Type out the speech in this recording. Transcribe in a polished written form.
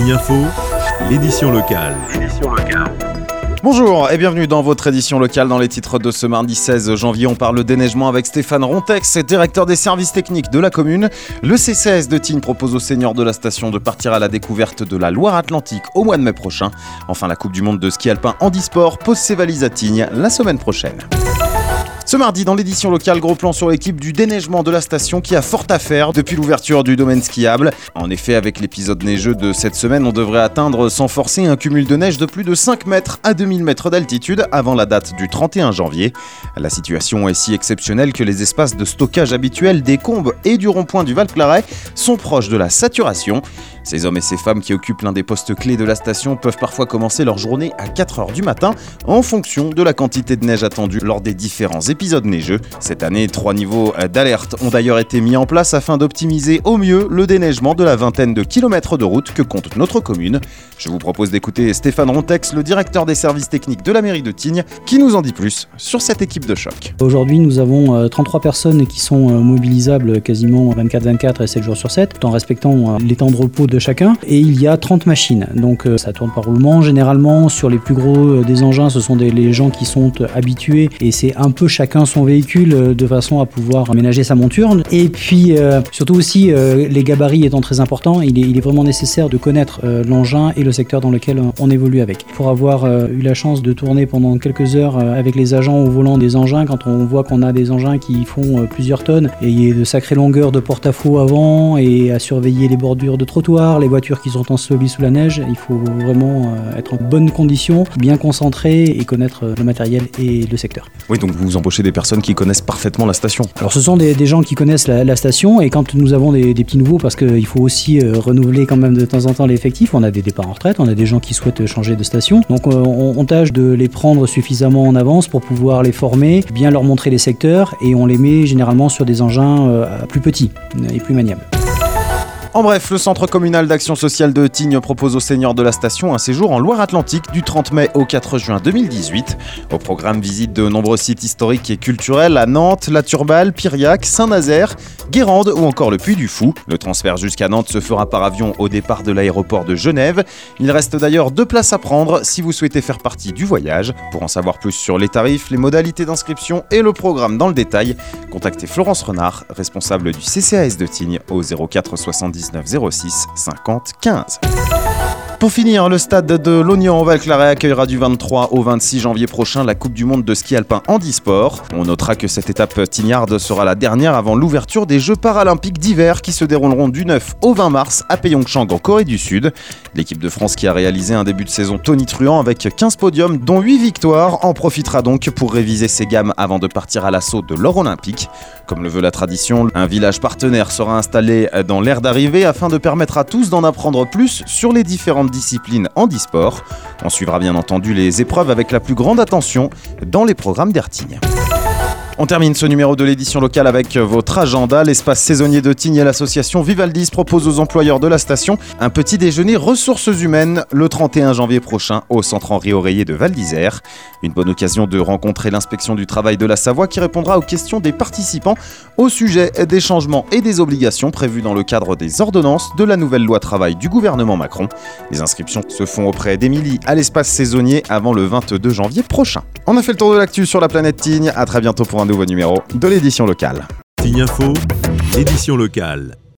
Tignes Info, l'édition locale. Bonjour et bienvenue dans votre édition locale. Dans les titres de ce mardi 16 janvier, on parle déneigement avec Stéphane Rontex, directeur des services techniques de la commune. Le CCAS de Tignes propose aux seniors de la station de partir à la découverte de la Loire-Atlantique au mois de mai prochain. Enfin, la Coupe du Monde de ski alpin handisport pose ses valises à Tignes la semaine prochaine. Ce mardi, dans l'édition locale, gros plan sur l'équipe du déneigement de la station qui a fort à faire depuis l'ouverture du domaine skiable. En effet, avec l'épisode neigeux de cette semaine, on devrait atteindre sans forcer un cumul de neige de plus de 5 mètres à 2000 mètres d'altitude avant la date du 31 janvier. La situation est si exceptionnelle que les espaces de stockage habituels des Combes et du rond-point du Val-Claret sont proches de la saturation. Ces hommes et ces femmes qui occupent l'un des postes clés de la station peuvent parfois commencer leur journée à 4h du matin en fonction de la quantité de neige attendue lors des différents épisodes neigeux. Cette année, 3 niveaux d'alerte ont d'ailleurs été mis en place afin d'optimiser au mieux le déneigement de la vingtaine de kilomètres de route que compte notre commune. Je vous propose d'écouter Stéphane Rontex, le directeur des services techniques de la mairie de Tignes, qui nous en dit plus sur cette équipe de choc. Aujourd'hui, nous avons 33 personnes qui sont mobilisables quasiment 24/24 et 7 jours sur 7, en respectant les temps de repos de chacun. Et il y a 30 machines, donc ça tourne par roulement. Généralement, sur les plus gros des engins, ce sont les gens qui sont habitués et c'est un peu chacun son véhicule de façon à pouvoir aménager sa monture. Et puis, surtout aussi, les gabarits étant très importants, il est vraiment nécessaire de connaître l'engin et le secteur dans lequel on évolue avec. Pour avoir eu la chance de tourner pendant quelques heures avec les agents au volant des engins, quand on voit qu'on a des engins qui font plusieurs tonnes et il y a de sacrées longueurs de porte-à-faux avant et à surveiller les bordures de trottoirs, les voitures qui sont ensevelies sous la neige, il faut vraiment être en bonne condition, bien concentré et connaître le matériel et le secteur. Oui, donc vous embauchez des personnes qui connaissent parfaitement la station. Alors ce sont des gens qui connaissent la station, et quand nous avons des petits nouveaux, parce qu'il faut aussi renouveler quand même de temps en temps l'effectif, on a des départs en retraite, on a des gens qui souhaitent changer de station, donc on tâche de les prendre suffisamment en avance pour pouvoir les former, bien leur montrer les secteurs, et on les met généralement sur des engins plus petits et plus maniables. En bref, le Centre communal d'action sociale de Tignes propose aux seniors de la station un séjour en Loire-Atlantique du 30 mai au 4 juin 2018. Au programme, visite de nombreux sites historiques et culturels à Nantes, La Turballe, Piriac, Saint-Nazaire, Guérande ou encore le Puy du Fou. Le transfert jusqu'à Nantes se fera par avion au départ de l'aéroport de Genève. Il reste d'ailleurs 2 places à prendre si vous souhaitez faire partie du voyage. Pour en savoir plus sur les tarifs, les modalités d'inscription et le programme dans le détail, contactez Florence Renard, responsable du CCAS de Tignes, au 04 79 06 50 15. Pour finir, le stade de l'Oignon au Val-Claret accueillera du 23 au 26 janvier prochain la Coupe du Monde de ski alpin handisport. On notera que cette étape tignarde sera la dernière avant l'ouverture des Jeux paralympiques d'hiver qui se dérouleront du 9 au 20 mars à Pyeongchang en Corée du Sud. L'équipe de France qui a réalisé un début de saison tonitruant avec 15 podiums dont 8 victoires en profitera donc pour réviser ses gammes avant de partir à l'assaut de l'or olympique. Comme le veut la tradition, un village partenaire sera installé dans l'aire d'arrivée afin de permettre à tous d'en apprendre plus sur les différentes disciplines handisport. On suivra bien entendu les épreuves avec la plus grande attention dans les programmes d'Air Tignes. On termine ce numéro de l'édition locale avec votre agenda. L'espace saisonnier de Tignes et l'association Vivaldis proposent aux employeurs de la station un petit déjeuner ressources humaines le 31 janvier prochain au centre Henri Oreiller de Val d'Isère. Une bonne occasion de rencontrer l'inspection du travail de la Savoie qui répondra aux questions des participants au sujet des changements et des obligations prévus dans le cadre des ordonnances de la nouvelle loi travail du gouvernement Macron. Les inscriptions se font auprès d'Émilie à l'espace saisonnier avant le 22 janvier prochain. On a fait le tour de l'actu sur la planète Tignes. À très bientôt pour un nouveau numéro de l'édition locale. Tignes Info, l'édition locale.